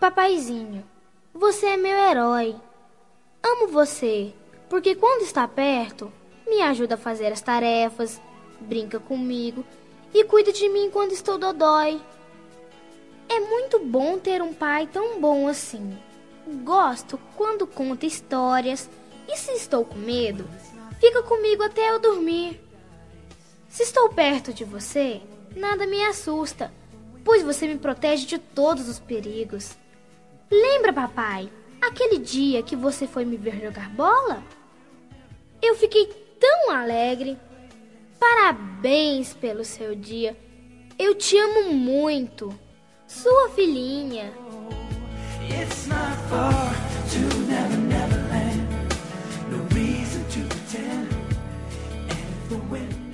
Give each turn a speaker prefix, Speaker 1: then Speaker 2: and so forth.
Speaker 1: Papaizinho, você é meu herói. Amo você, porque quando está perto, me ajuda a fazer as tarefas, brinca comigo e cuida de mim quando estou dodói. É muito bom ter um pai tão bom assim. Gosto quando conta histórias e se estou com medo, fica comigo até eu dormir. Se estou perto de você, nada me assusta, pois você me protege de todos os perigos. Lembra, papai, aquele dia que você foi me ver jogar bola? Eu fiquei tão alegre. Parabéns pelo seu dia. Eu te amo muito. Sua filhinha.
Speaker 2: It's not far to Never Never Land. No reason to pretend. And if the wind